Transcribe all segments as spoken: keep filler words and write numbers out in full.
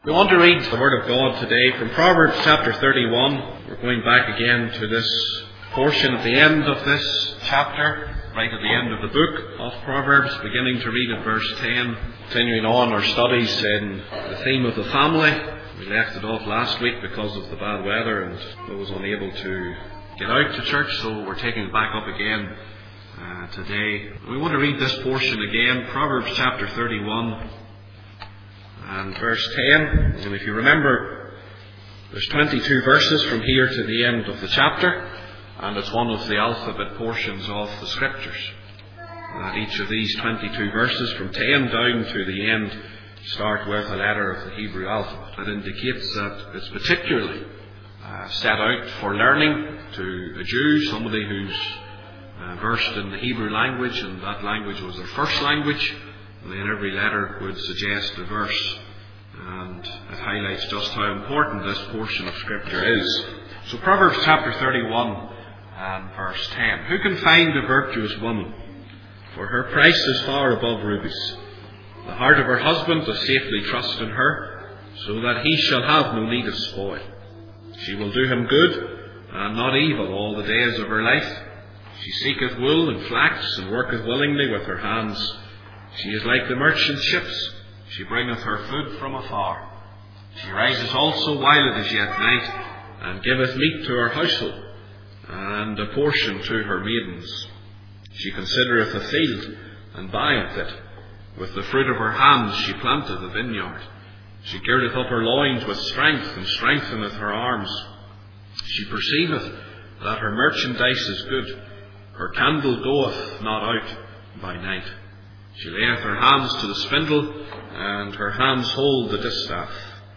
We want to read the Word of God today from Proverbs chapter thirty-one. We're going back again to this portion at the end of this chapter, right at the end of the book of Proverbs, beginning to read at verse ten, continuing on our studies in the theme of the family. We left it off last week because of the bad weather and I was unable to get out to church, so we're taking it back up again uh, today. We want to read this portion again, Proverbs chapter thirty-one. And verse ten, and if you remember, there's twenty-two verses from here to the end of the chapter, and it's one of the alphabet portions of the Scriptures. Uh, each of these twenty-two verses, from ten down to the end, start with a letter of the Hebrew alphabet. That indicates that it's particularly uh, set out for learning to a Jew, somebody who's uh, versed in the Hebrew language, and that language was their first language. And then every letter would suggest a verse, and it highlights just how important this portion of Scripture is. So Proverbs chapter thirty-one and verse ten. Who can find a virtuous woman? For her price is far above rubies. The heart of her husband does safely trust in her, so that he shall have no need of spoil. She will do him good, and not evil, all the days of her life. She seeketh wool and flax, and worketh willingly with her hands. She is like the merchant ships. She bringeth her food from afar. She rises also while it is yet night, and giveth meat to her household, and a portion to her maidens. She considereth a field, and buyeth it. With the fruit of her hands she planteth a vineyard. She girdeth up her loins with strength, and strengtheneth her arms. She perceiveth that her merchandise is good. Her candle goeth not out by night. She layeth her hands to the spindle, and her hands hold the distaff.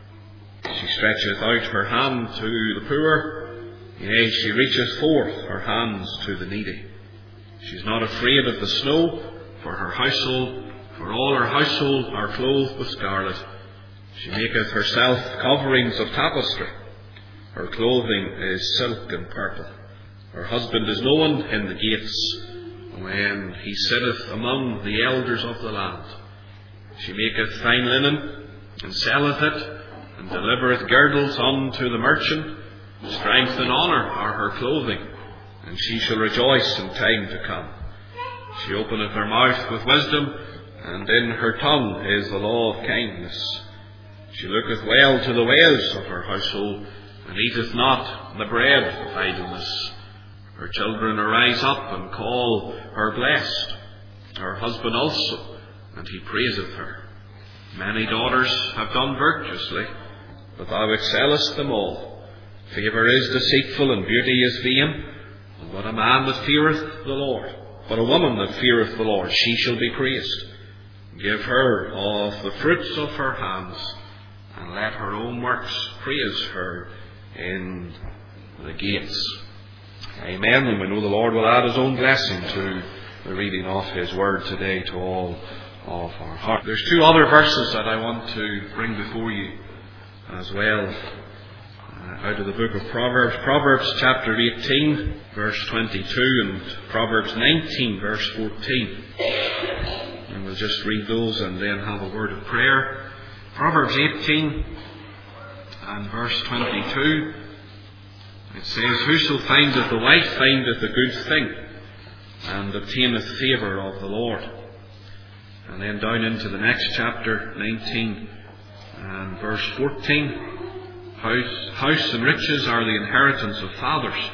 She stretcheth out her hand to the poor, yea, she reacheth forth her hands to the needy. She is not afraid of the snow for her household, for all her household are clothed with scarlet. She maketh herself coverings of tapestry. Her clothing is silk and purple. Her husband is known in the gates, when he sitteth among the elders of the land. She maketh fine linen, and selleth it, and delivereth girdles unto the merchant. Strength and honour are her clothing, and she shall rejoice in time to come. She openeth her mouth with wisdom, and in her tongue is the law of kindness. She looketh well to the ways of her household, and eateth not the bread of idleness. Her children arise up and call her blessed, her husband also, and he praiseth her. Many daughters have done virtuously, but thou excellest them all. Favour is deceitful, and beauty is vain, and but a man that feareth the Lord, but a woman that feareth the Lord, she shall be praised. Give her of the fruits of her hands, and let her own works praise her in the gates. Amen. And we know the Lord will add His own blessing to the reading of His Word today to all of our heart. There's two other verses that I want to bring before you as well uh, out of the book of Proverbs. Proverbs chapter eighteen, verse twenty-two, and Proverbs nineteen, verse fourteen. And we'll just read those and then have a word of prayer. Proverbs eighteen and verse twenty-two. It says, Whoso findeth a wife findeth a good thing, and obtaineth favour of the Lord. And then down into the next chapter, nineteen and verse fourteen. House, house and riches are the inheritance of fathers,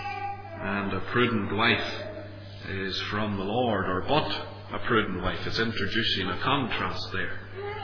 and a prudent wife is from the Lord, or but a prudent wife. It's introducing a contrast there.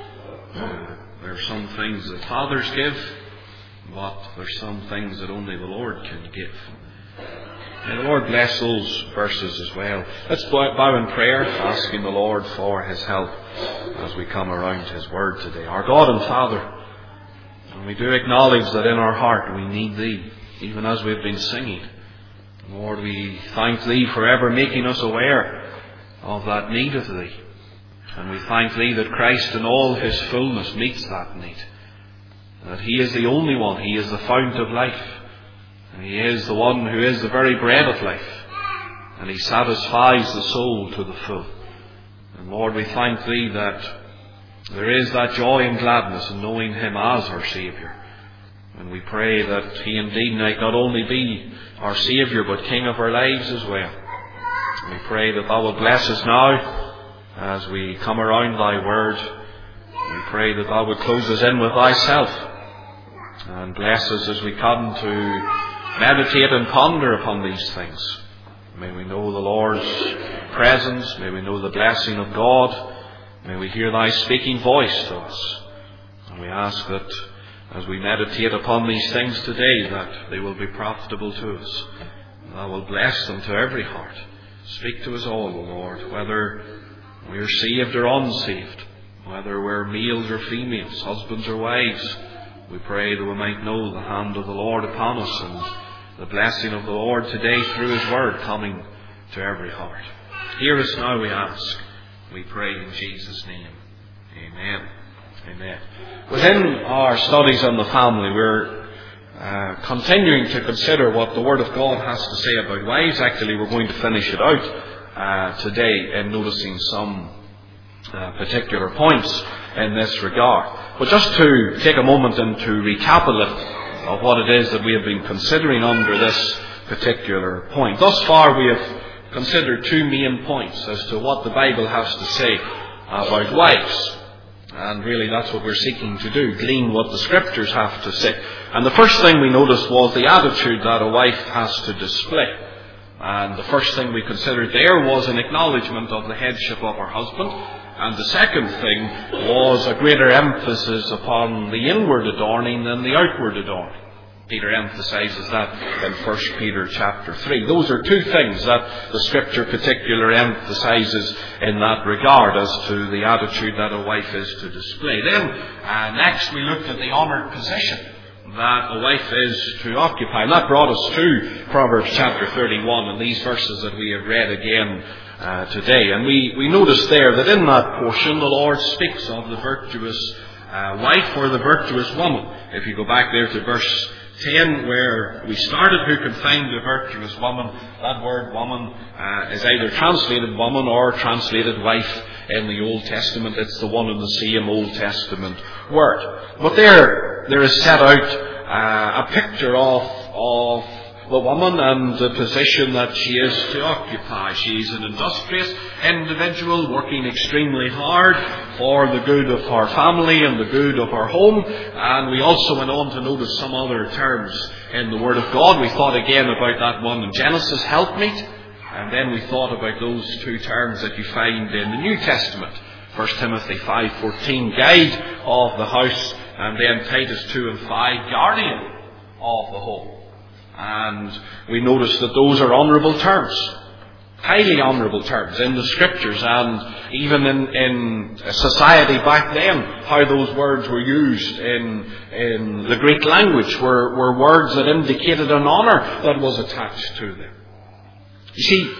Uh, there are some things that fathers give, but there's some things that only the Lord can give. May the Lord bless those verses as well. Let's bow in prayer, asking the Lord for His help as we come around His Word today. Our God and Father, and we do acknowledge that in our heart we need Thee, even as we've been singing. Lord, we thank Thee for ever making us aware of that need of Thee. And we thank Thee that Christ in all His fullness meets that need. That He is the only one. He is the fount of life. And He is the one who is the very bread of life. And He satisfies the soul to the full. And Lord, we thank Thee that There is that joy and gladness in knowing Him as our Saviour. And we pray that He indeed might not only be our Saviour, but King of our lives as well. And we pray that Thou will bless us now as we come around Thy Word. We pray that Thou would close us in with Thyself and bless us as we come to meditate and ponder upon these things. May we know the Lord's presence. May we know the blessing of God. May we hear Thy speaking voice to us. And we ask that as we meditate upon these things today, that they will be profitable to us. Thou will bless them to every heart. Speak to us all, O Lord, whether we are saved or unsaved, whether we're males or females, husbands or wives. We pray that we might know the hand of the Lord upon us and the blessing of the Lord today through His Word coming to every heart. Hear us now, we ask. We pray in Jesus' name. Amen. Amen. Within our studies on the family, we're uh, continuing to consider what the Word of God has to say about wives. Actually, we're going to finish it out uh, today in noticing some uh, particular points in this regard. But just to take a moment and to recap a little of what it is that we have been considering under this particular point. Thus far, we have considered two main points as to what the Bible has to say about wives. And really that's what we're seeking to do, glean what the Scriptures have to say. And the first thing we noticed was the attitude that a wife has to display. And the first thing we considered there was an acknowledgement of the headship of her husband. And the second thing was a greater emphasis upon the inward adorning than the outward adorning. Peter emphasizes that in First Peter chapter three. Those are two things that the Scripture particularly emphasizes in that regard as to the attitude that a wife is to display. Then, uh, next we looked at the honoured position that a wife is to occupy. And that brought us to Proverbs chapter thirty-one and these verses that we have read again uh, today. And we, we noticed there that in that portion the Lord speaks of the virtuous uh, wife or the virtuous woman. If you go back there to verse ten, where we started, who can find a virtuous woman? That word woman uh, is either translated woman or translated wife in the Old Testament. It's the one and the same Old Testament word. But there, there is set out uh, a picture of, of the woman and the position that she is to occupy. She's an industrious individual working extremely hard for the good of her family and the good of her home. And we also went on to notice some other terms in the Word of God. We thought again about that one in Genesis, helpmeet. And then we thought about those two terms that you find in the New Testament. First Timothy five fourteen, guide of the house. And then Titus two and five, guardian of the home. And we notice that those are honourable terms, highly honourable terms in the Scriptures, and even in, in society back then, how those words were used in, in the Greek language were, were words that indicated an honour that was attached to them. You see,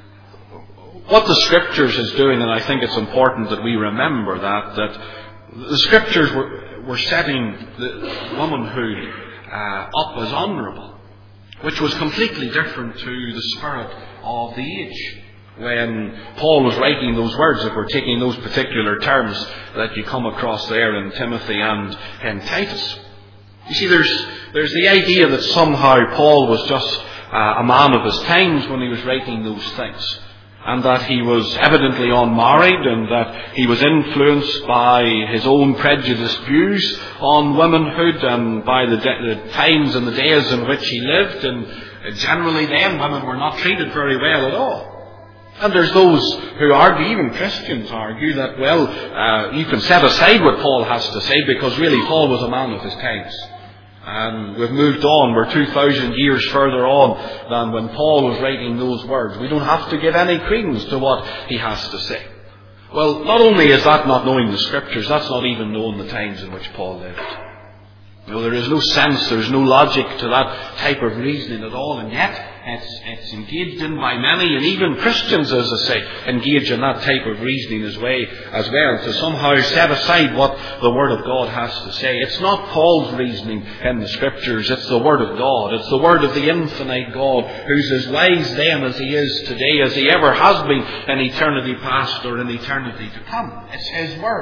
what the Scriptures is doing, and I think it's important that we remember that, that the Scriptures were, were setting the womanhood uh, up as honourable, which was completely different to the spirit of the age. When Paul was writing those words, if we're taking those particular terms that you come across there in Timothy and in Titus. You see, there's there's the idea that somehow Paul was just uh, a man of his times when he was writing those things. And that he was evidently unmarried, and that he was influenced by his own prejudiced views on womanhood and by the, de- the times and the days in which he lived. And generally then women were not treated very well at all. And there's those who argue, even Christians argue, that, well, uh, you can set aside what Paul has to say because really Paul was a man of his times. And we've moved on. We're two thousand years further on than when Paul was writing those words. We don't have to give any credence to what he has to say. Well, not only is that not knowing the Scriptures, that's not even knowing the times in which Paul lived. You know, there is no sense, there's no logic to that type of reasoning at all, and yet it's, it's engaged in by many, and even Christians, as I say, engage in that type of reasoning as, way, as well, to somehow set aside what the Word of God has to say. It's not Paul's reasoning in the Scriptures, it's the Word of God. It's the Word of the infinite God, who's as wise then as He is today, as He ever has been in eternity past or in eternity to come. It's His words.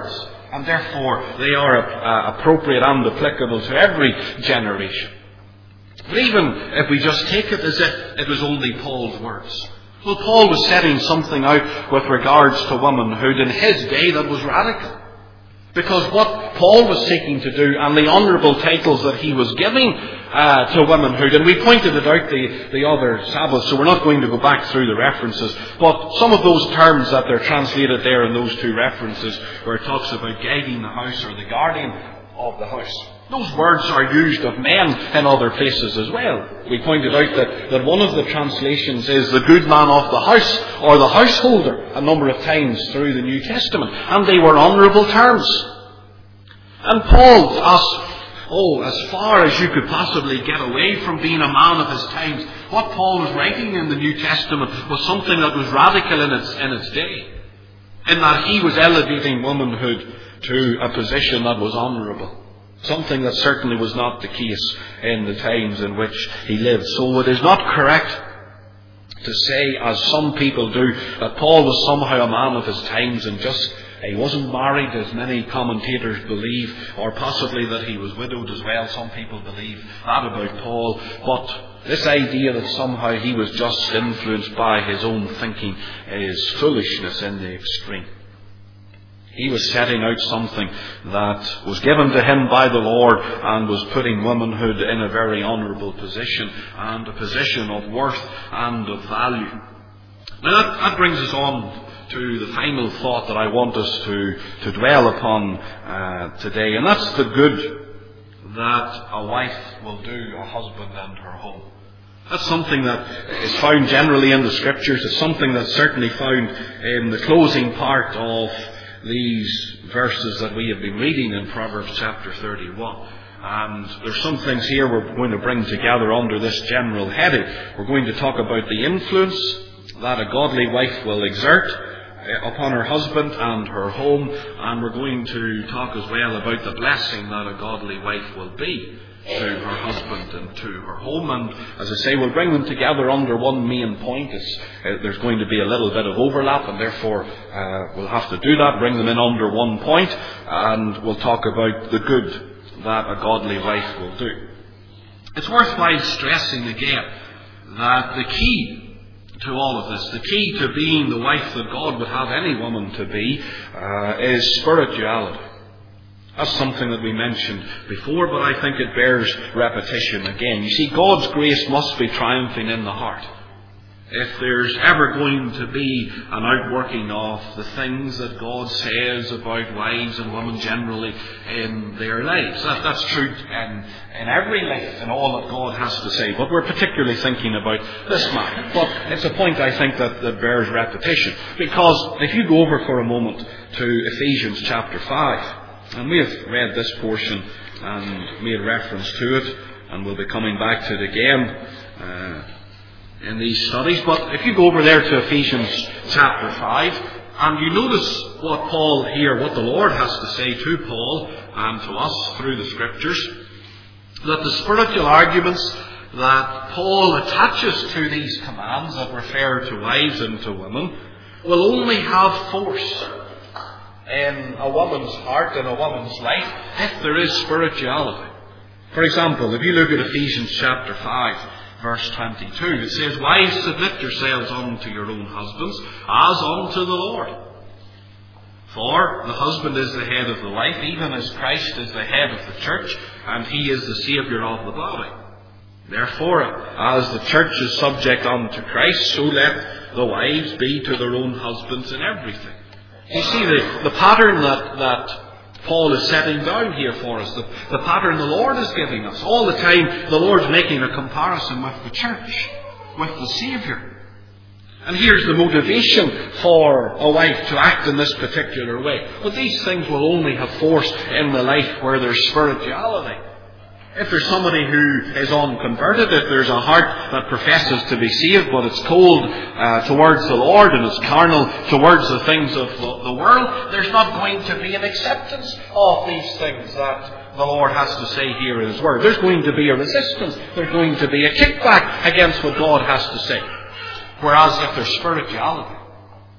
and therefore they are uh, appropriate and applicable to every generation. But even if we just take it as if it was only Paul's words, well, Paul was setting something out with regards to womanhood in his day that was radical. Because what Paul was seeking to do, and the honourable titles that he was giving uh, to womanhood, and we pointed it out the, the other Sabbath, so we're not going to go back through the references, but some of those terms that they're translated there in those two references, where it talks about guiding the house or the guardian of the house, those words are used of men in other places as well. We pointed out that, that one of the translations is the good man of the house or the householder a number of times through the New Testament. And they were honourable terms. And Paul, as, oh, as far as you could possibly get away from being a man of his times, what Paul was writing in the New Testament was something that was radical in its, in its day. In that he was elevating womanhood to a position that was honourable. Something that certainly was not the case in the times in which he lived. So it is not correct to say, as some people do, that Paul was somehow a man of his times and just he wasn't married, as many commentators believe, or possibly that he was widowed as well. Some people believe that about Paul. But this idea that somehow he was just influenced by his own thinking is foolishness in the extreme. He was setting out something that was given to him by the Lord and was putting womanhood in a very honourable position and a position of worth and of value. Now that, that brings us on to the final thought that I want us to, to dwell upon uh, today, and that's the good that a wife will do a husband and her home. That's something that is found generally in the Scriptures. It's something that's certainly found in the closing part of these verses that we have been reading in Proverbs chapter thirty-one. And there's some things here we're going to bring together under this general heading. We're going to talk about the influence that a godly wife will exert upon her husband and her home, and we're going to talk as well about the blessing that a godly wife will be to her husband and to her home. And as I say, we'll bring them together under one main point. It's, uh, there's going to be a little bit of overlap, and therefore uh, we'll have to do that, bring them in under one point, and we'll talk about the good that a godly wife will do. It's worthwhile stressing again that the key to all of this, the key to being the wife that God would have any woman to be, uh, is spirituality. That's something that we mentioned before, but I think it bears repetition again. You see, God's grace must be triumphing in the heart. If there's ever going to be an outworking of the things that God says about wives and women generally in their lives. That, that's true in, in every life, in all that God has to say. But we're particularly thinking about this matter. But it's a point, I think, that, that bears repetition. Because if you go over for a moment to Ephesians chapter five, and we have read this portion and made reference to it, and we'll be coming back to it again uh, in these studies. But if you go over there to Ephesians chapter five, and you notice what Paul here, what the Lord has to say to Paul and to us through the Scriptures, that the spiritual arguments that Paul attaches to these commands that refer to wives and to women will only have force in a woman's heart, in a woman's life, if there is spirituality. For example, if you look at Ephesians chapter five, verse twenty-two, it says, "Wives, submit yourselves unto your own husbands, as unto the Lord. For the husband is the head of the wife, even as Christ is the head of the church, and he is the Saviour of the body. Therefore, as the church is subject unto Christ, so let the wives be to their own husbands in everything." You see the, the pattern that, that Paul is setting down here for us, the, the pattern the Lord is giving us. All the time the Lord's making a comparison with the church, with the Saviour. And here's the motivation for a wife to act in this particular way. But these things will only have force in the life where there's spirituality. If there's somebody who is unconverted, if there's a heart that professes to be saved, but it's cold uh, towards the Lord and it's carnal towards the things of the, the world, there's not going to be an acceptance of these things that the Lord has to say here in His Word. There's going to be a resistance. There's going to be a kickback against what God has to say. Whereas if there's spirituality,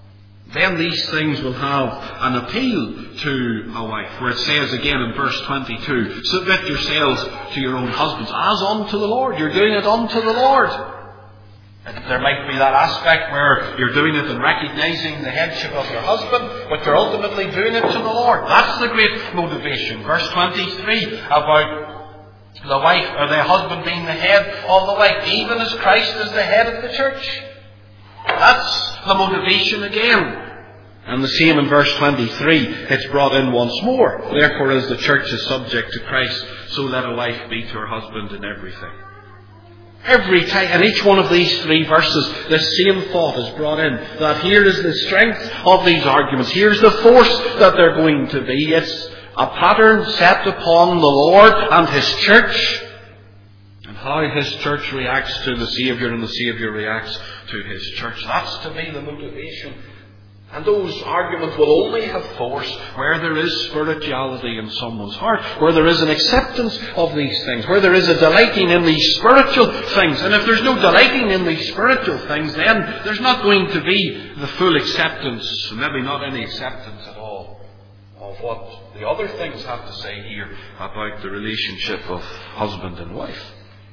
then these things will have an appeal to a wife, where it says again in verse twenty-two, submit yourselves to your own husbands as unto the Lord. You're doing it unto the Lord. And there might be that aspect where you're doing it and recognizing the headship of your husband, but you're ultimately doing it to the Lord. That's the great motivation. Verse twenty-three about the wife or the husband being the head of the wife, even as Christ is the head of the church. That's the motivation again. And the same in verse twenty-three, it's brought in once more. Therefore, as the church is subject to Christ, so let a wife be to her husband in everything. Every time, in each one of these three verses, this same thought is brought in. That here is the strength of these arguments. Here's the force that they're going to be. It's a pattern set upon the Lord and His church. And how His church reacts to the Saviour and the Saviour reacts to His church. That's to be the motivation. And those arguments will only have force where there is spirituality in someone's heart, where there is an acceptance of these things, where there is a delighting in these spiritual things. And if there's no delighting in these spiritual things, then there's not going to be the full acceptance, maybe not any acceptance at all, of what the other things have to say here about the relationship of husband and wife.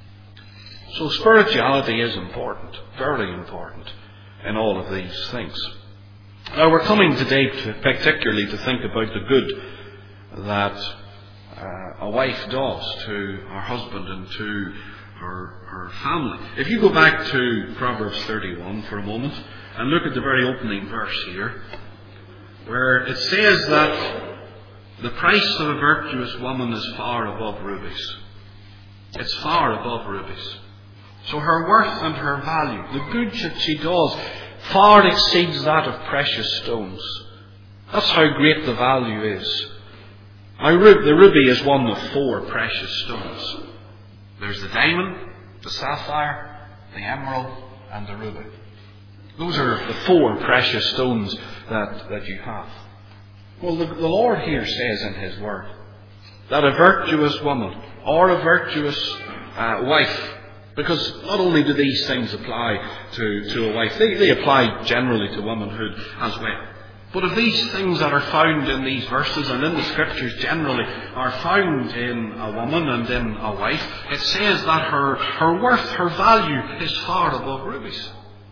So spirituality is important, very important in all of these things. Now we're coming today to, particularly to think about the good that uh, a wife does to her husband and to her, her family. If you go back to Proverbs thirty-one for a moment and look at the very opening verse here, where it says that the price of a virtuous woman is far above rubies. It's far above rubies. So her worth and her value, the good that she does, far exceeds that of precious stones. That's how great the value is. Now, the ruby is one of four precious stones. There's the diamond, the sapphire, the emerald, and the ruby. Those are the four precious stones that, that you have. Well, the, the Lord here says in His Word that a virtuous woman or a virtuous uh, wife, because not only do these things apply to, to a wife, they, they apply generally to womanhood as well. But if these things that are found in these verses and in the Scriptures generally are found in a woman and in a wife, it says that her, her worth, her value is far above rubies.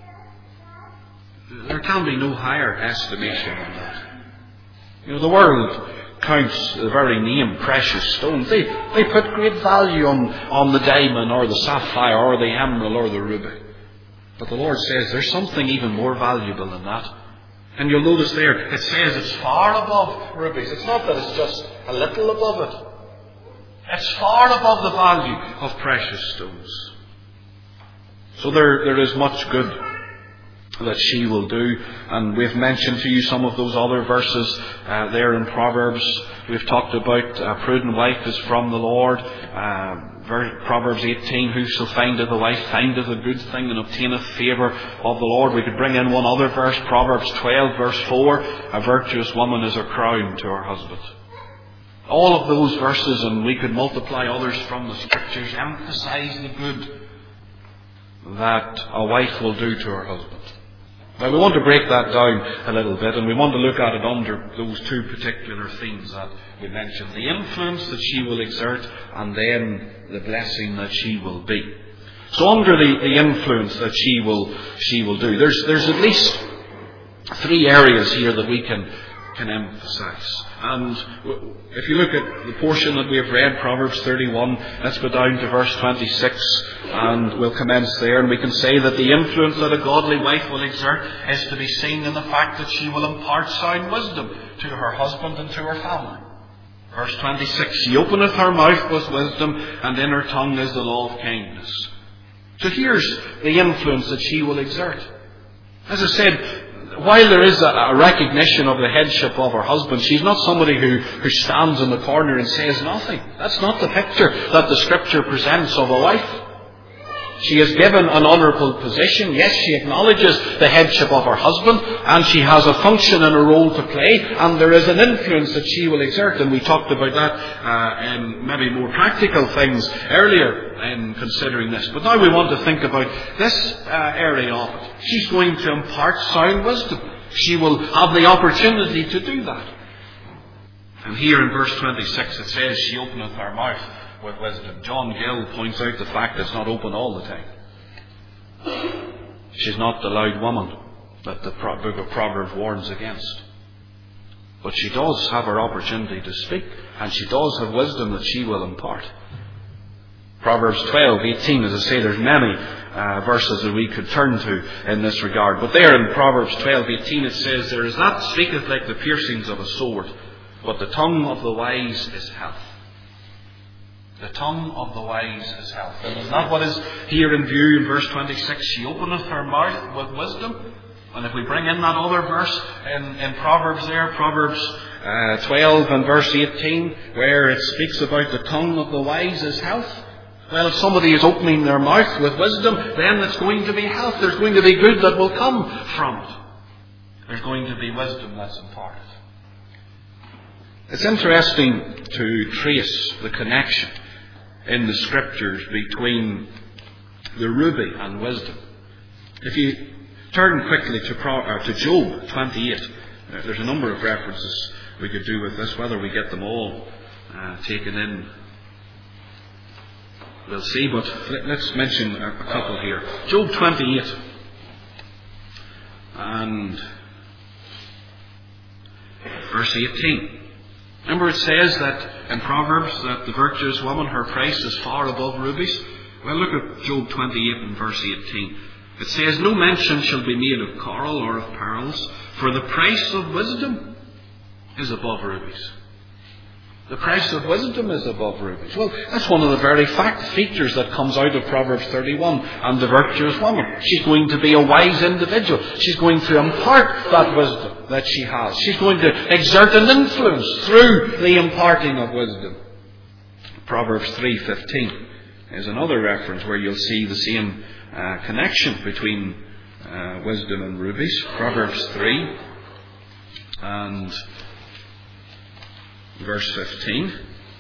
There can be no higher estimation than that. You know, the world counts the very name precious stones. They, they put great value on, on the diamond or the sapphire or the emerald or the ruby. But the Lord says there's something even more valuable than that. And you'll notice there, it says it's far above rubies. It's not that it's just a little above it. It's far above the value of precious stones. So there, there is much good that she will do. And we've mentioned to you some of those other verses uh, there in Proverbs. We've talked about a prudent wife is from the Lord. Uh, Proverbs eighteen, whoso findeth a wife findeth a good thing and obtaineth favour of the Lord. We could bring in one other verse, Proverbs twelve verse four, a virtuous woman is a crown to her husband. All of those verses, and we could multiply others from the Scriptures, emphasise the good that a wife will do to her husband. Now we want to break that down a little bit, and we want to look at it under those two particular themes that we mentioned. The influence that she will exert, and then the blessing that she will be. So under the, the influence that she will she will do, there's there's at least three areas here that we can can emphasise. And if you look at the portion that we have read, Proverbs thirty-one, let's go down to verse twenty-six, and we'll commence there. And we can say that the influence that a godly wife will exert is to be seen in the fact that she will impart sound wisdom to her husband and to her family. Verse twenty-six, she openeth her mouth with wisdom, and in her tongue is the law of kindness. So here's the influence that she will exert. As I said, while there is a, a recognition of the headship of her husband, she's not somebody who, who stands in the corner and says nothing. That's not the picture that the Scripture presents of a wife. She is given an honourable position. Yes, she acknowledges the headship of her husband, and she has a function and a role to play, and there is an influence that she will exert. And we talked about that uh, in maybe more practical things earlier in considering this. But now we want to think about this uh, area of it. She's going to impart sound wisdom. she will have the opportunity to do that. And here in verse twenty-six it says, she openeth her mouth with wisdom. John Gill points out the fact that it's not open all the time. She's not the loud woman that the book of Proverbs warns against. But she does have her opportunity to speak, and she does have wisdom that she will impart. Proverbs twelve eighteen, as I say, there's many uh, verses that we could turn to in this regard. But there in Proverbs twelve eighteen it says, there is that speaketh like the piercings of a sword, but the tongue of the wise is health. The tongue of the wise is health. And is that what is here in view in verse twenty-six? She openeth her mouth with wisdom. And if we bring in that other verse in, in Proverbs there, Proverbs uh, twelve and verse eighteen, where it speaks about the tongue of the wise is health. Well, if somebody is opening their mouth with wisdom, then it's going to be health. There's going to be good that will come from it. There's going to be wisdom that's imparted. It's interesting to trace the connection in the Scriptures between the ruby and wisdom. If you turn quickly to, Pro, uh, to Job twenty-eight, uh, there's a number of references we could do with this. Whether we get them all uh, taken in, we'll see, but let's mention a, a couple here. Job twenty-eight and verse eighteen. Remember it says that in Proverbs that the virtuous woman, her price is far above rubies. Well, look at Job twenty-eight and verse eighteen. It says, no mention shall be made of coral or of pearls, for the price of wisdom is above rubies. The price of wisdom is above rubies. Well, that's one of the very fact features that comes out of Proverbs thirty-one and the virtuous woman. She's going to be a wise individual. She's going to impart that wisdom that she has. She's going to exert an influence through the imparting of wisdom. Proverbs three fifteen is another reference where you'll see the same uh, connection between uh, wisdom and rubies. Proverbs three and verse fifteen.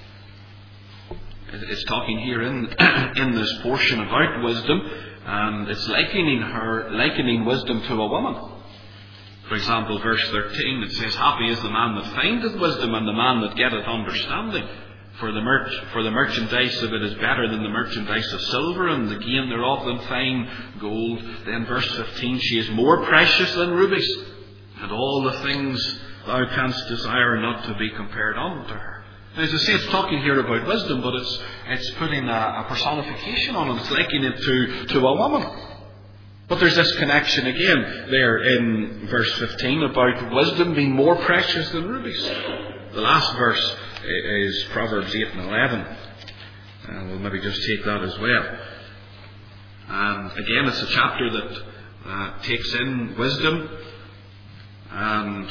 It's talking here in in this portion about wisdom, and it's likening her, likening wisdom to a woman. For example, verse thirteen, it says, happy is the man that findeth wisdom, and the man that getteth understanding. For the, mer- for the merchandise of it is better than the merchandise of silver, and the gain thereof than fine gold. Then verse fifteen, she is more precious than rubies, and all the things thou canst desire not to be compared unto her. Now, as I say, it's talking here about wisdom, but it's it's putting a, a personification on it. It's likening it to, to a woman. But there's this connection again there in verse fifteen about wisdom being more precious than rubies. The last verse is Proverbs eight and eleven. Uh, we'll maybe just take that as well. And again, it's a chapter that uh, takes in wisdom. And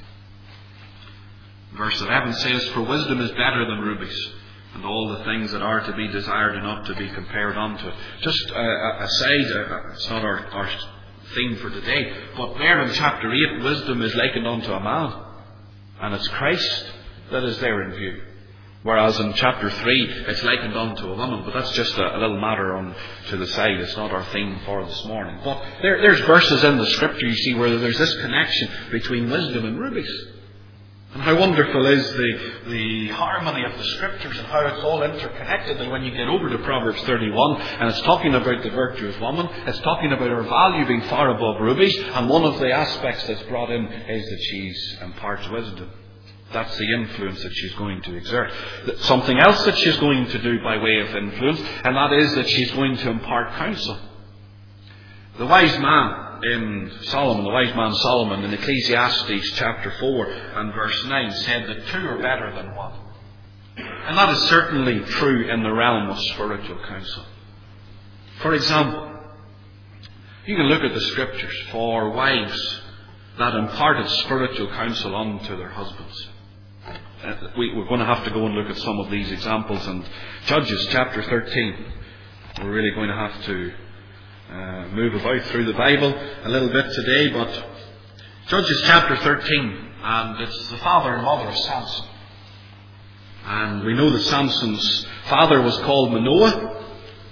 verse eleven says, for wisdom is better than rubies, and all the things that are to be desired are not to be compared unto it. Just uh, aside, uh, it's not our, our theme for today, but there in chapter eight, wisdom is likened unto a man, and it's Christ that is there in view. Whereas in chapter three, it's likened unto a woman, but that's just a, a little matter on to the side. It's not our theme for this morning. But there, there's verses in the Scripture, you see, where there's this connection between wisdom and rubies. And how wonderful is the, the harmony of the Scriptures and how it's all interconnected. And when you get over to Proverbs thirty-one, and it's talking about the virtuous woman, it's talking about her value being far above rubies, and one of the aspects that's brought in is that she's imparts wisdom. That's the influence that she's going to exert. Something else that she's going to do by way of influence, and that is that she's going to impart counsel. The wise man in Solomon, the wise man Solomon in Ecclesiastes chapter four and verse nine said that two are better than one. And that is certainly true in the realm of spiritual counsel. For example, you can look at the Scriptures for wives that imparted spiritual counsel unto their husbands. Uh, we, we're going to have to go and look at some of these examples. And Judges chapter thirteen, we're really going to have to uh, move about through the Bible a little bit today. But Judges chapter thirteen, and it's the father and mother of Samson. And we know that Samson's father was called Manoah,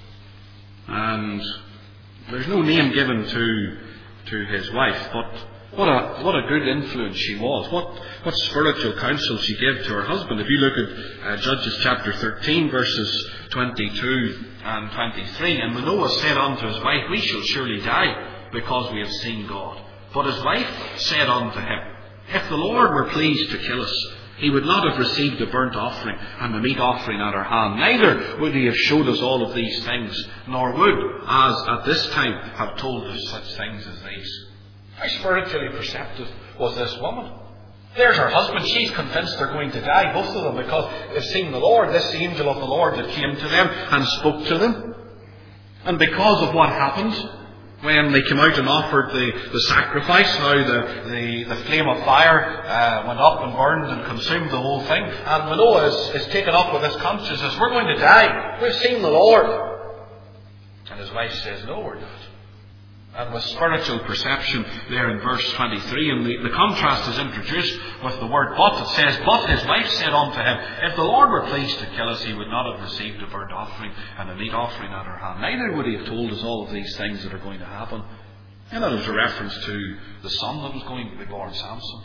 and there's no name given to to his wife, but What a, what a good influence she was. What, what spiritual counsel she gave to her husband. If you look at uh, Judges chapter thirteen, verses twenty-two and twenty-three. And Manoah said unto his wife, We shall surely die, because we have seen God. But his wife said unto him, If the Lord were pleased to kill us, he would not have received the burnt offering and the meat offering at our hand. Neither would he have showed us all of these things, nor would, as at this time, have told us such things as these. How spiritually perceptive was this woman? There's her husband. She's convinced they're going to die, both of them, because they've seen the Lord, this angel of the Lord that came to them and spoke to them. And because of what happened, when they came out and offered the, the sacrifice, how the, the, the flame of fire uh, went up and burned and consumed the whole thing. And Manoah is, is taken up with this consciousness. We're going to die. We've seen the Lord. And his wife says, No, we're not. And with spiritual perception there in verse twenty-three, and the, the contrast is introduced with the word but. It says, But his wife said unto him, If the Lord were pleased to kill us, he would not have received a burnt offering and a meat offering at our hand. Neither would he have told us all of these things that are going to happen. And that was a reference to the son that was going to be born, Samson.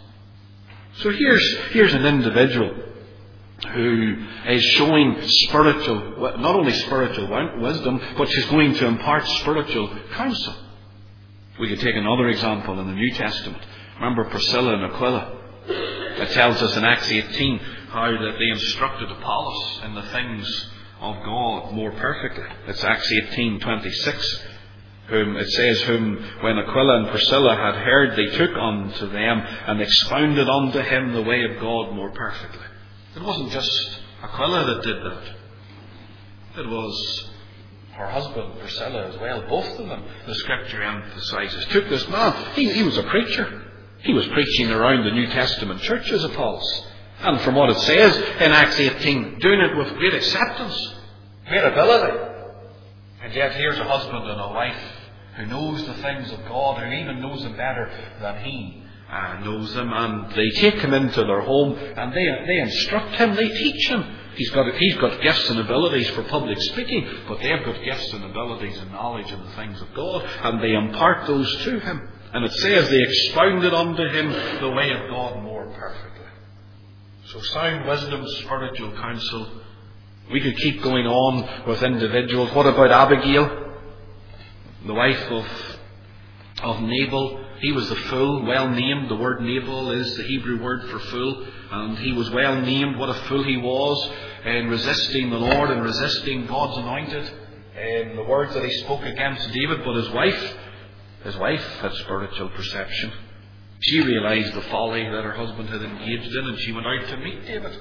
So here's, here's an individual who is showing spiritual, not only spiritual wisdom, but she's going to impart spiritual counsel. We could take another example in the New Testament. Remember Priscilla and Aquila? It tells us in Acts eighteen how that they instructed Apollos in the things of God more perfectly. It's Acts eighteen twenty-six. Whom it says, whom when Aquila and Priscilla had heard, they took unto them and expounded unto him the way of God more perfectly. It wasn't just Aquila that did that. It was her husband, Priscilla, as well. Both of them, the Scripture emphasizes, took this man. He, he was a preacher. He was preaching around the New Testament churches, Apollos. And from what it says in Acts eighteen, doing it with great acceptance, great ability. And yet here's a husband and a wife who knows the things of God, who even knows them better than he uh, knows them. And they take him into their home and they, they instruct him, they teach him. He's got, he's got gifts and abilities for public speaking, but they've got gifts and abilities and knowledge in the things of God, and they impart those to him. And it says they expounded unto him the way of God more perfectly. So sound wisdom, spiritual counsel. We could keep going on with individuals. What about Abigail, the wife of, of Nabal? He was the fool, well named. The word Nabal is the Hebrew word for fool. And he was well named. What a fool he was in resisting the Lord and resisting God's anointed. In the words that he spoke against David. But his wife, his wife had spiritual perception. She realized the folly that her husband had engaged in, and she went out to meet David.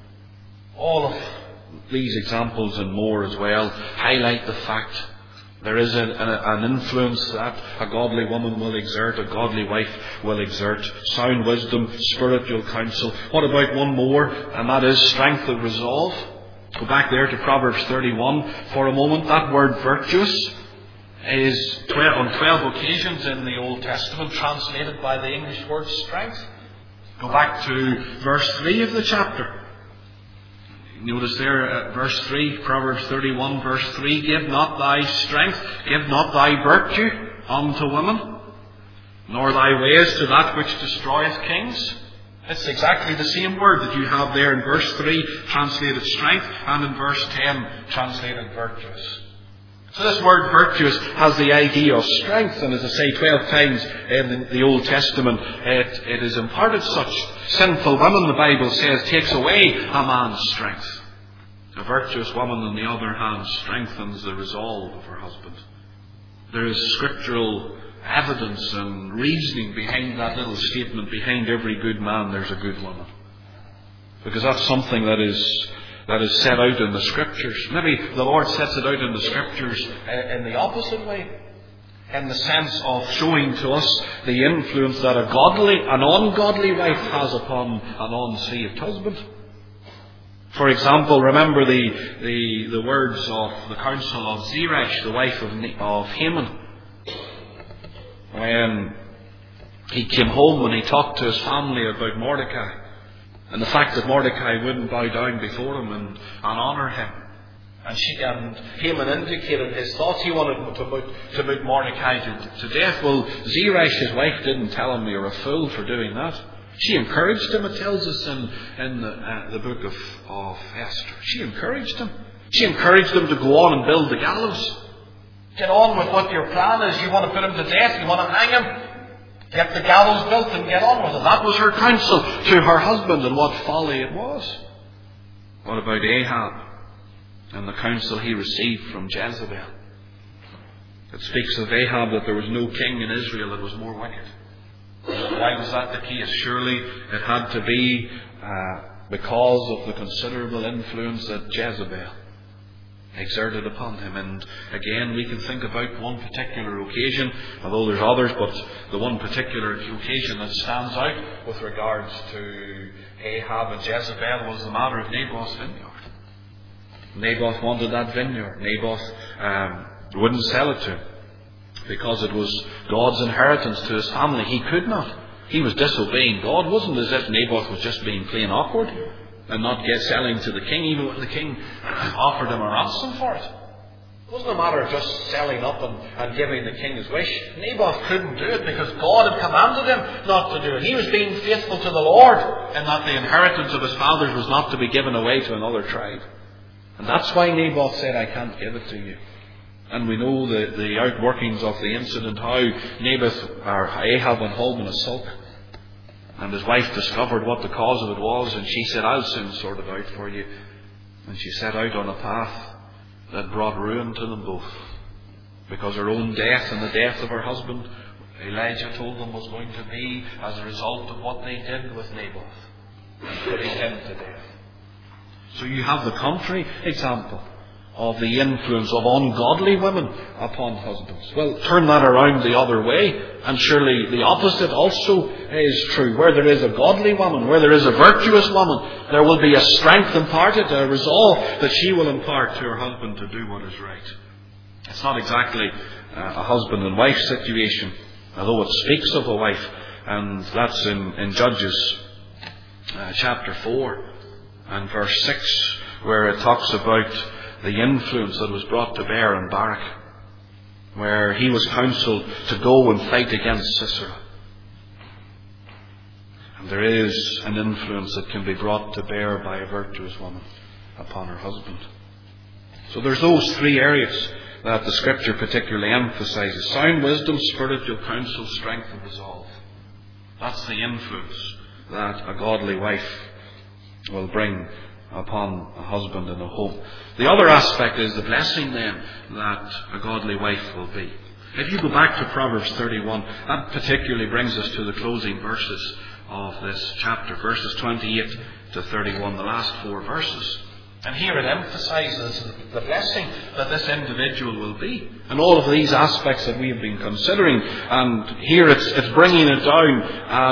All of these examples and more as well highlight the fact there is an, an influence that a godly woman will exert, a godly wife will exert. Sound wisdom, spiritual counsel. What about one more? And that is strength of resolve. Go back there to Proverbs thirty-one for a moment. That word virtuous is twelve, on twelve occasions in the Old Testament translated by the English word strength. Go back to verse three of the chapter. Notice there at verse three, Proverbs thirty-one, verse three, Give not thy strength, give not thy virtue unto women, nor thy ways to that which destroyeth kings. It's exactly the same word that you have there in verse three, translated strength, and in verse ten, translated virtuous. So this word virtuous has the idea of strength, and as I say, twelve times in the Old Testament it, it is imparted such. Sinful women, the Bible says, takes away a man's strength. A virtuous woman, on the other hand, strengthens the resolve of her husband. There is scriptural evidence and reasoning behind that little statement, behind every good man there's a good woman. Because that's something that is that is set out in the Scriptures. Maybe the Lord sets it out in the Scriptures in the opposite way, in the sense of showing to us the influence that a godly, an ungodly wife has upon an unsaved husband. For example, remember the, the, the words of the counsel of Zeresh, the wife of, of Haman, when he came home and he talked to his family about Mordecai, and the fact that Mordecai wouldn't bow down before him and, and honour him. And, she, and Haman indicated his thoughts. He wanted to put, to put Mordecai to, to death. Well, Zeresh, his wife, didn't tell him you're a fool for doing that. She encouraged him, it tells us in, in the, uh, the book of, of Esther. She encouraged him. She encouraged him to go on and build the gallows. Get on with what your plan is. You want to put him to death. You want to hang him. Get the gallows built and get on with it. That was her counsel to her husband, and what folly it was. What about Ahab and the counsel he received from Jezebel? It speaks of Ahab that there was no king in Israel that was more wicked. Why was that the case? Surely it had to be uh, because of the considerable influence that Jezebel exerted upon him. And again, we can think about one particular occasion, although there's others, but the one particular occasion that stands out with regards to Ahab and Jezebel was the matter of Naboth's vineyard. Naboth wanted that vineyard. Naboth um, wouldn't sell it to him because it was God's inheritance to his family. He could not. He was disobeying God. It wasn't as if Naboth was just being plain awkward and not get selling to the king, even when the king offered him a ransom for it. It wasn't a matter of just selling up and, and giving the king his wish. Naboth couldn't do it because God had commanded him not to do it. He was being faithful to the Lord, and that the inheritance of his fathers was not to be given away to another tribe. And that's why Naboth said, I can't give it to you. And we know the, the outworkings of the incident, how Naboth, or Ahab went home in a sulk. And his wife discovered what the cause of it was, and she said, I'll soon sort it out for you. And she set out on a path that brought ruin to them both. Because her own death and the death of her husband, Elijah told them, was going to be as a result of what they did with Naboth, putting him to death. So you have the contrary example of the influence of ungodly women upon husbands. Well, turn that around the other way, and surely the opposite also is true. Where there is a godly woman, where there is a virtuous woman, there will be a strength imparted, a resolve that she will impart to her husband to do what is right. It's not exactly a husband and wife situation, although it speaks of a wife, and that's in, in Judges uh, chapter four and verse six, where it talks about the influence that was brought to bear on Barak, where he was counselled to go and fight against Sisera. And there is an influence that can be brought to bear by a virtuous woman upon her husband. So there's those three areas that the Scripture particularly emphasises: sound wisdom, spiritual counsel, strength and resolve. That's the influence that a godly wife will bring upon a husband in a home. The other aspect is the blessing then that a godly wife will be. If you go back to Proverbs thirty-one, that particularly brings us to the closing verses of this chapter, verses twenty-eight to thirty-one, the last four verses. And here it emphasises the blessing that this individual will be. And all of these aspects that we have been considering. And here it's, it's bringing it down.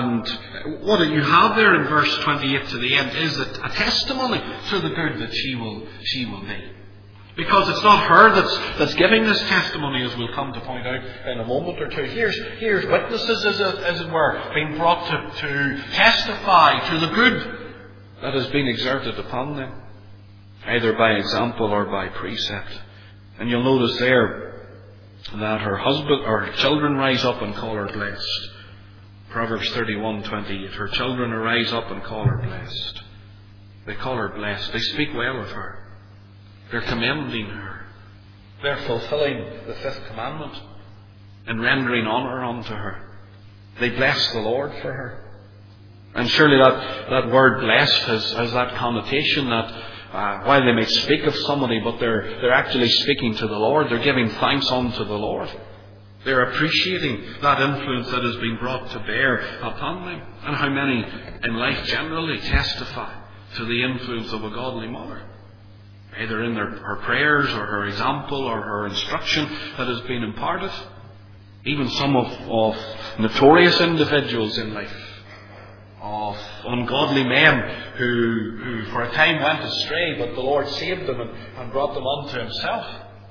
And what you have there in verse twenty-eight to the end is a, a testimony to the good that she will, she will be. Because it's not her that's, that's giving this testimony, as we'll come to point out in a moment or two. Here's, here's witnesses, as it, as it were, being brought to, to testify to the good that has been exerted upon them, either by example or by precept. And you'll notice there that her husband or her children rise up and call her blessed. Proverbs thirty-one twenty-eight. Her children arise up and call her blessed. They call her blessed. They speak well of her. They're commending her. They're fulfilling the fifth commandment and rendering honour unto her. They bless the Lord for her. And surely that, that word blessed has, has that connotation that Uh, while they may speak of somebody, but they're, they're actually speaking to the Lord. They're giving thanks unto the Lord. They're appreciating that influence that has been brought to bear upon them. And how many in life generally testify to the influence of a godly mother, either in their, her prayers or her example or her instruction that has been imparted. Even some of, of notorious individuals in life, of ungodly men who, who for a time went astray, but the Lord saved them and, and brought them unto Himself.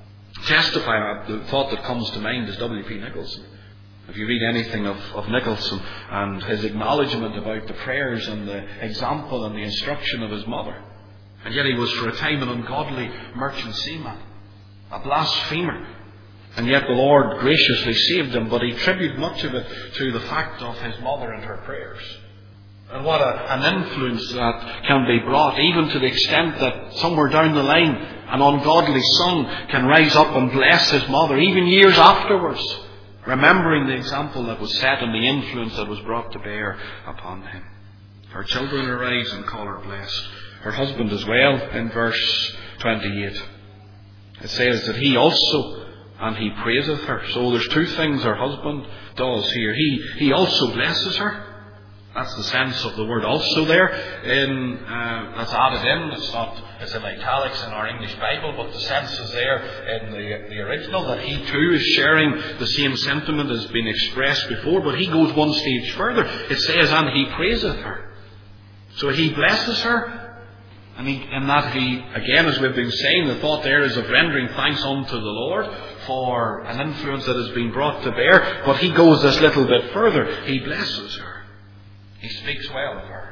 Testify, the thought that comes to mind is W P Nicholson. If you read anything of, of Nicholson and his acknowledgement about the prayers and the example and the instruction of his mother, And yet he was for a time an ungodly merchant seaman, a blasphemer. And yet the Lord graciously saved him, but he attributed much of it to the fact of his mother and her prayers. And what a, an influence that can be brought, even to the extent that somewhere down the line, an ungodly son can rise up and bless his mother, even years afterwards, remembering the example that was set and the influence that was brought to bear upon him. Her children arise and call her blessed. Her husband as well, in verse twenty-eight. It says that he also, and he praiseth her. So there's two things her husband does here. He he also blesses her. That's the sense of the word also there. In, uh, that's added in. It's not, it's in italics in our English Bible, but the sense is there in the, the original, that he too is sharing the same sentiment as been expressed before, but he goes one stage further. It says, and he praiseth her. So he blesses her. And he, in that he, again, as we've been saying, the thought there is of rendering thanks unto the Lord for an influence that has been brought to bear. But he goes this little bit further. He blesses her. He speaks well of her.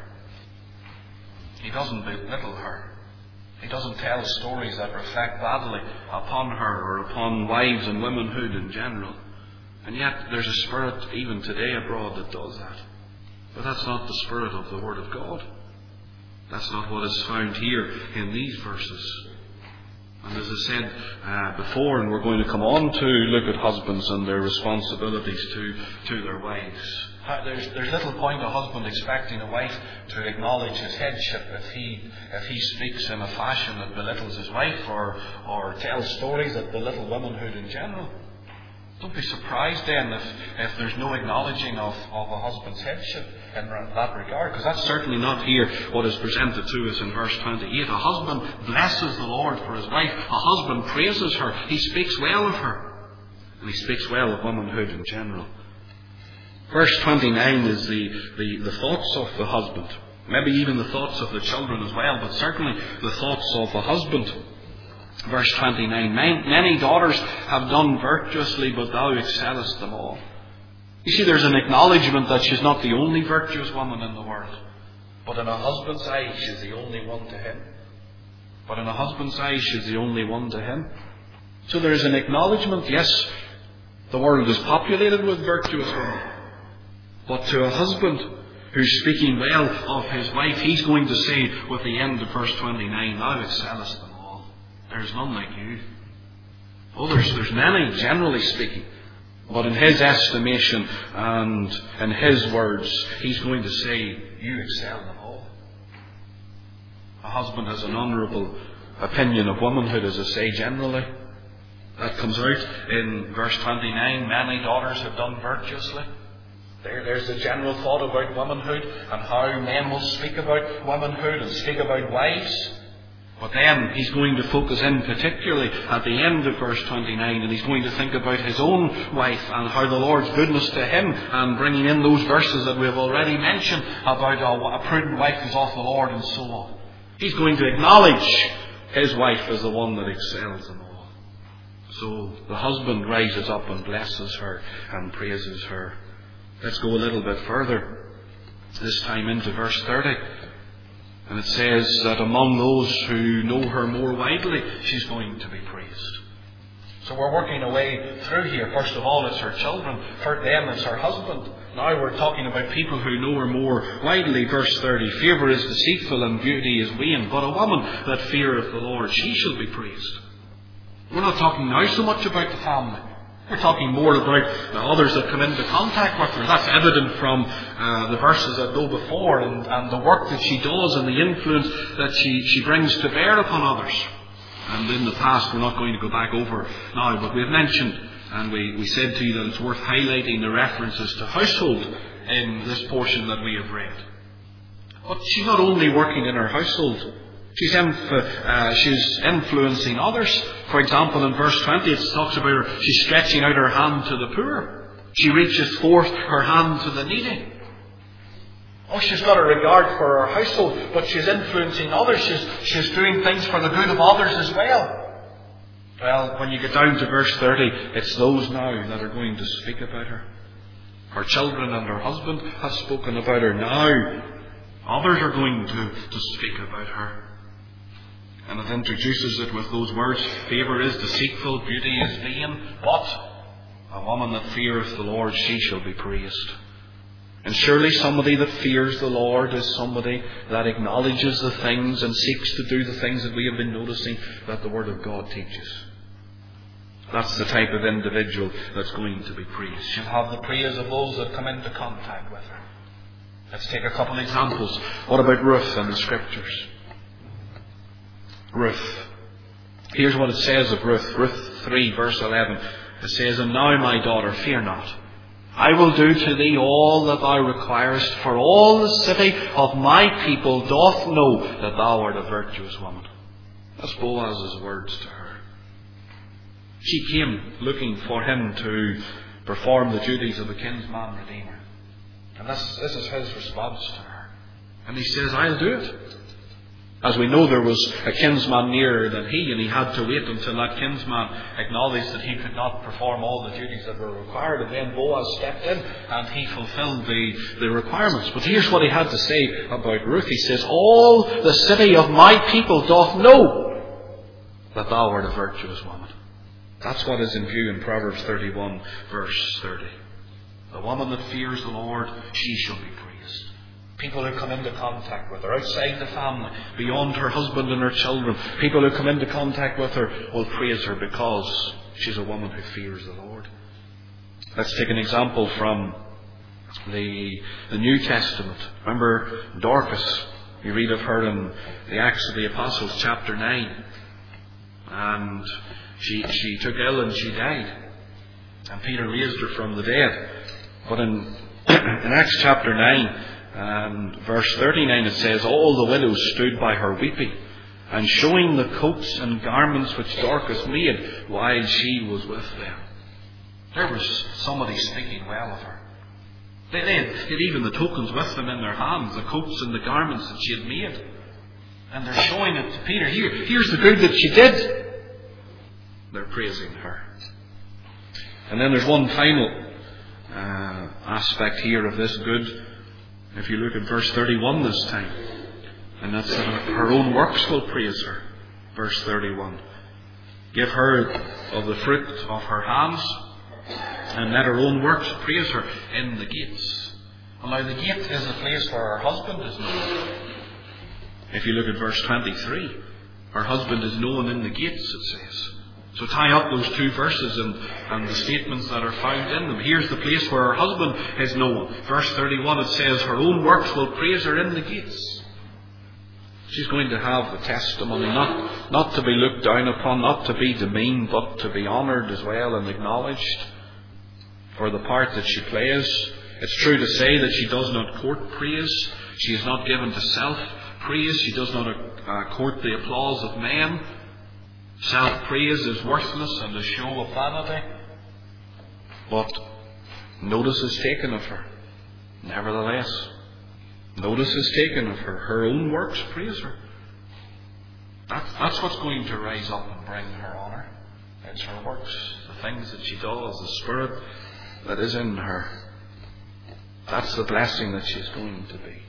He doesn't belittle her. He doesn't tell stories that reflect badly upon her or upon wives and womanhood in general. And yet there's a spirit even today abroad that does that. But that's not the spirit of the Word of God. That's not what is found here in these verses. And as I said uh, before, and we're going to come on to look at husbands and their responsibilities to, to their wives. There's, there's little point a husband expecting a wife to acknowledge his headship if he if he speaks in a fashion that belittles his wife or, or tells stories that belittle womanhood in general. Don't be surprised then if, if there's no acknowledging of, of a husband's headship in that regard, because that's certainly not here what is presented to us in verse twenty-eight. A husband blesses the Lord for his wife. A husband praises her. He speaks well of her. And he speaks well of womanhood in general. Verse twenty-nine is the, the, the thoughts of the husband. Maybe even the thoughts of the children as well, but certainly the thoughts of the husband. Verse twenty-nine, many daughters have done virtuously, but thou excellest them all. You see, there's an acknowledgement that she's not the only virtuous woman in the world. But in a husband's eyes, she's the only one to him. But in a husband's eyes, she's the only one to him. So there is an acknowledgement, yes, the world is populated with virtuous women. But to a husband who's speaking well of his wife, he's going to say with the end of verse twenty-nine, thou excellest them all. There's none like you. Oh, there's, there's many, generally speaking. But in his estimation and in his words, he's going to say, you excel them all. A husband has an honourable opinion of womanhood, as I say, generally. That comes out in verse twenty-nine. Many daughters have done virtuously. There, there's the general thought about womanhood and how men will speak about womanhood and speak about wives. But then he's going to focus in particularly at the end of verse twenty-nine, and he's going to think about his own wife and how the Lord's goodness to him, and bringing in those verses that we've already mentioned about a, a prudent wife is of the Lord and so on. He's going to acknowledge his wife as the one that excels them all. So the husband rises up and blesses her and praises her. Let's go a little bit further, this time into verse thirty. And it says that among those who know her more widely, she's going to be praised. So we're working our way through here. First of all, it's her children. For them, it's her husband. Now we're talking about people who know her more widely. Verse thirty, favour is deceitful and beauty is vain, but a woman that feareth the Lord, she shall be praised. We're not talking now so much about the family. We're talking more about the others that come into contact with her. That's evident from uh, the verses that go before, and, and the work that she does and the influence that she, she brings to bear upon others. And in the past, we're not going to go back over now, but we've mentioned, and we, we said to you that it's worth highlighting the references to household in this portion that we have read. But she's not only working in her household. She's, inf- uh, she's influencing others. For example, in verse twenty, it talks about her, she's stretching out her hand to the poor. She reaches forth her hand to the needy. Oh, she's got a regard for her household, but she's influencing others. She's, she's doing things for the good of others as well. Well, when you get down to verse thirty, it's those now that are going to speak about her. Her children and her husband have spoken about her. Now, others are going to, to speak about her. And it introduces it with those words, favour is deceitful, beauty is vain, but a woman that feareth the Lord, she shall be praised. And surely somebody that fears the Lord is somebody that acknowledges the things and seeks to do the things that we have been noticing that the Word of God teaches. That's the type of individual that's going to be praised. She'll have the praise of those that come into contact with her. Let's take a couple of examples. What about Ruth in the Scriptures? Ruth. Here's what it says of Ruth. Ruth three verse eleven. It says, And now, my daughter, fear not. I will do to thee all that thou requirest, for all the city of my people doth know that thou art a virtuous woman. That's Boaz's words to her. She came looking for him to perform the duties of a kinsman redeemer. And this, this is his response to her. And he says, I'll do it. As we know, there was a kinsman nearer than he, and he had to wait until that kinsman acknowledged that he could not perform all the duties that were required. And then Boaz stepped in and he fulfilled the, the requirements. But here's what he had to say about Ruth. He says, All the city of my people doth know that thou art a virtuous woman. That's what is in view in Proverbs thirty-one, verse thirty. The woman that fears the Lord, she shall be praised. People who come into contact with her, outside the family, beyond her husband and her children, people who come into contact with her will praise her because she's a woman who fears the Lord. Let's take an example from the, the New Testament. Remember Dorcas? You read of her in the Acts of the Apostles, chapter nine. And she, she took ill and she died. And Peter raised her from the dead. But in, in Acts chapter nine, and verse thirty-nine, it says, All the widows stood by her weeping, and showing the coats and garments which Dorcas made while she was with them. There was somebody speaking well of her. They, they had even the tokens with them in their hands, the coats and the garments that she had made. And they're showing it to Peter. Here, here's the good that she did. They're praising her. And then there's one final uh, aspect here of this good. If you look at verse thirty-one this time, and that's that her own works will praise her. Verse thirty-one. Give her of the fruit of her hands, and let her own works praise her in the gates. And now the gate is the place where her husband is known. If you look at verse twenty-three, her husband is known in the gates, it says. So tie up those two verses and, and the statements that are found in them. Here's the place where her husband is known. Verse thirty-one, it says, Her own works will praise her in the gates. She's going to have the testimony, not, not to be looked down upon, not to be demeaned, but to be honoured as well and acknowledged for the part that she plays. It's true to say that she does not court praise. She is not given to self-praise. She does not uh, court the applause of men. Self-praise is worthless and a show of vanity. But notice is taken of her. Nevertheless, notice is taken of her. Her own works praise her. That's, that's what's going to rise up and bring her honour. It's her works, the things that she does, the Spirit that is in her. That's the blessing that she's going to be.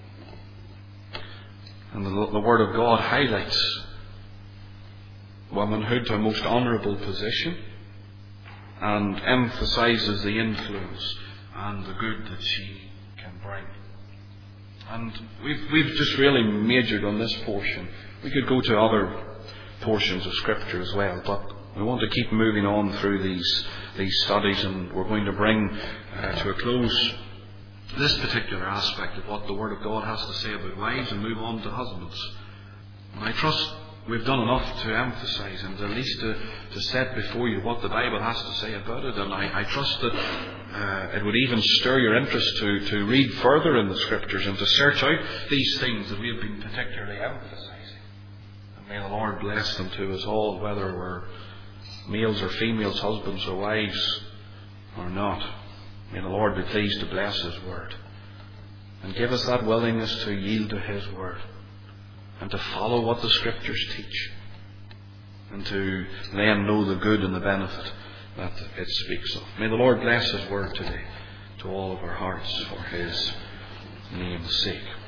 And the, the Word of God highlights womanhood to a most honourable position and emphasises the influence and the good that she can bring. And we've, we've just really majored on this portion. We could go to other portions of Scripture as well, but we want to keep moving on through these, these studies, and we're going to bring uh, to a close this particular aspect of what the Word of God has to say about wives and move on to husbands. And I trust we've done enough to emphasise and at least to, to set before you what the Bible has to say about it. And I, I trust that uh, it would even stir your interest to, to read further in the Scriptures and to search out these things that we have been particularly emphasising. And may the Lord bless them to us all, whether we're males or females, husbands or wives or not. May the Lord be pleased to bless His Word and give us that willingness to yield to His Word and to follow what the Scriptures teach, and to then know the good and the benefit that it speaks of. May the Lord bless His Word today to all of our hearts for His name's sake.